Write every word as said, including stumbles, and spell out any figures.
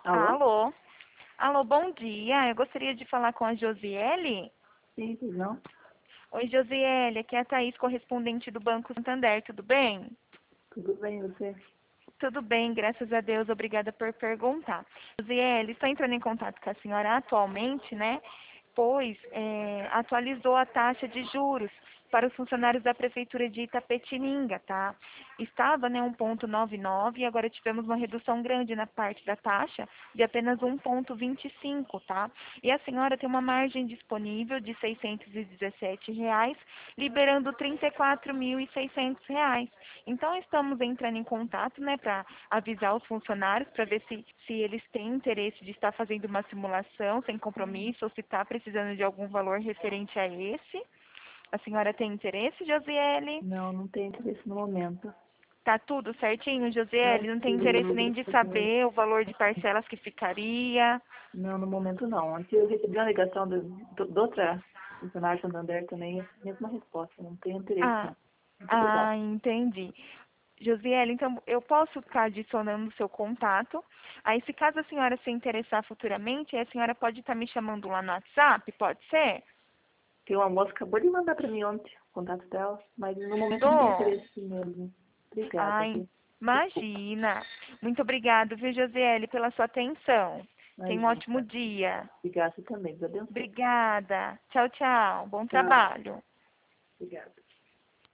Alô? Alô? Alô, bom dia. Eu gostaria de falar com a Josiele. Sim, sim, não? Oi, Josiele. Aqui é a Thaís, correspondente do Banco Santander. Tudo bem? Tudo bem, você? Tudo bem, graças a Deus. Obrigada por perguntar. Josiele, estou entrando em contato com a senhora atualmente, né? Pois é, atualizou a taxa de juros para os funcionários da Prefeitura de Itapetininga, tá? Estava, né, um vírgula noventa e nove e agora tivemos uma redução grande na parte da taxa de apenas um vírgula vinte e cinco, tá? E a senhora tem uma margem disponível de seiscentos e dezessete reais, liberando trinta e quatro mil e seiscentos reais. Então, estamos entrando em contato, né, para avisar os funcionários, para ver se, se eles têm interesse de estar fazendo uma simulação sem compromisso ou se está precisando de algum valor referente a esse. A senhora tem interesse, Josiele? Não, não tenho interesse no momento. Tá tudo certinho, Tá Josiele? Não tem interesse tudo, nem de graças a Deus. saber o valor de parcelas que ficaria? Não, no momento não. Aqui eu recebi uma ligação do, do, do outra funcionária do Santander também, a mesma resposta. Não tenho interesse, Ah, não. Muito obrigada. ah, entendi. Josiele, então eu posso ficar adicionando o seu contato. Aí, se caso a senhora se interessar futuramente, a senhora pode estar me chamando lá no WhatsApp, pode ser? Tem uma moça que acabou de mandar pra mim ontem o contato dela, mas no momento não tenho Dou. interesse mesmo. Obrigada, Ai, viu? Desculpa. imagina. Muito obrigada, viu, Josiele, pela sua atenção. Tenha um Imagina. ótimo dia. Obrigada você também. Deus abençoe. Obrigada. Tchau, tchau. Bom Tchau. trabalho. Obrigada.